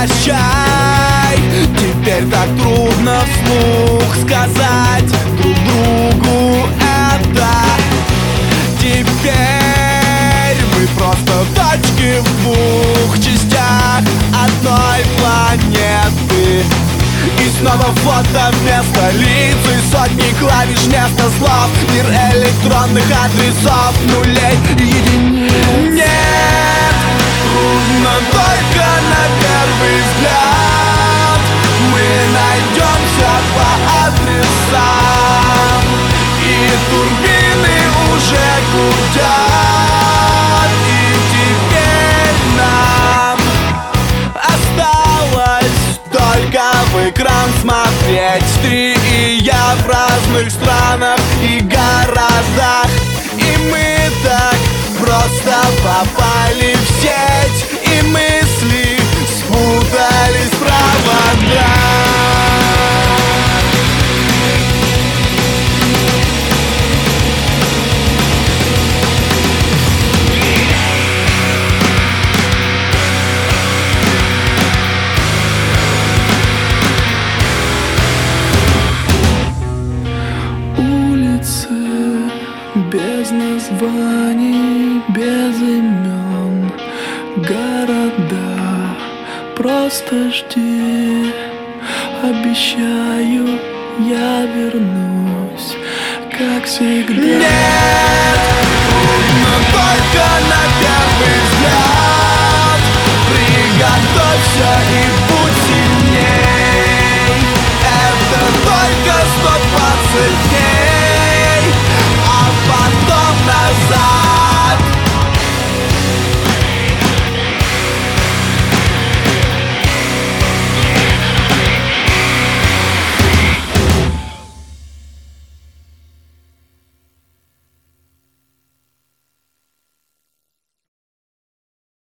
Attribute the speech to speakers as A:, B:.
A: прощай. Теперь так трудно вслух сказать друг другу это. Теперь мы просто точки в двух частях одной планеты. И снова фото вместо лиц и сотни клавиш вместо слов. Мир электронных адресов, нулей и единиц. Нет, трудно только на первый взгляд. Мы найдемся по адресам, и турбины уже гудят. И теперь нам осталось только в экран смотреть. Ты и я в разных странах и городах, и мы так просто попали в сеть, и мысли спутались в проводах.
B: Без названий, без имен, города, просто жди. Обещаю, я вернусь, как всегда.
A: Нет!